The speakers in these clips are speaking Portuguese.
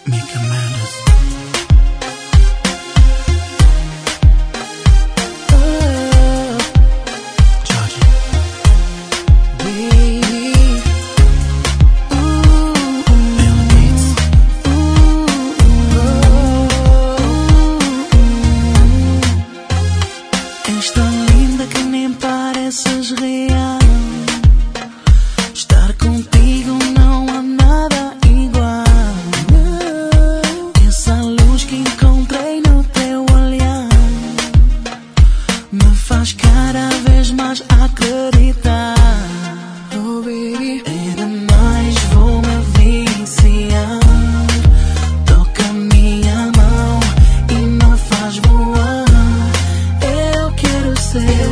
Mika Mendes. Georgie. És tão linda que nem pareces real. Estar contigo não há nada igual. Essa luz que encontrei no teu olhar me faz cada vez mais acreditar. Oh baby, era mais, vou-me viciar. Toca a minha mão e me faz voar. Eu quero ser.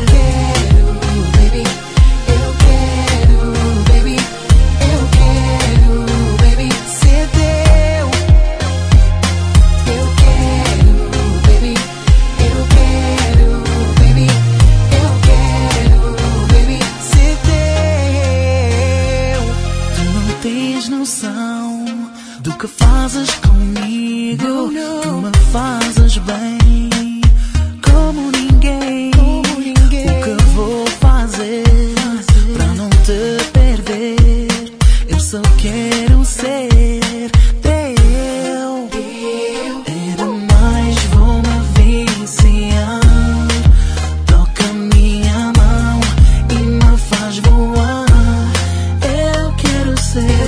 Tens noção do que fazes comigo? Tu me fazes bem como ninguém. O que vou fazer para não te perder? Eu só quero ser teu. Era mais, vou-me viciar. Toca a minha mão e me faz voar. Eu quero ser.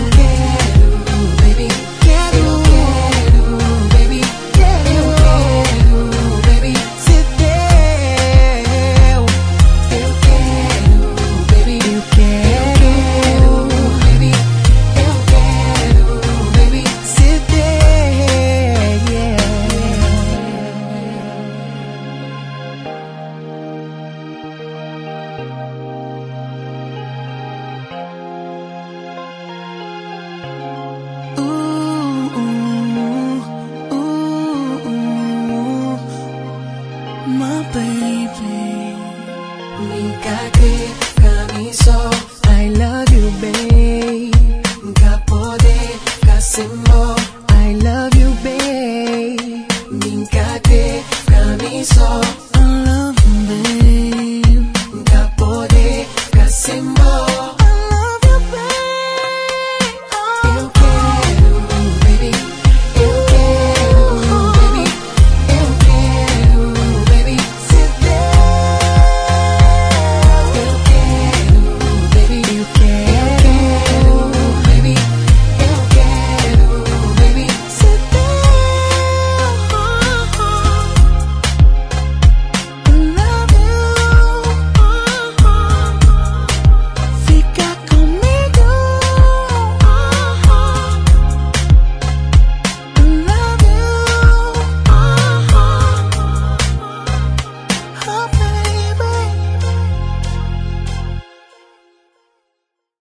My baby, Mika que camiso, I love you, babe. nunca pode ficar sem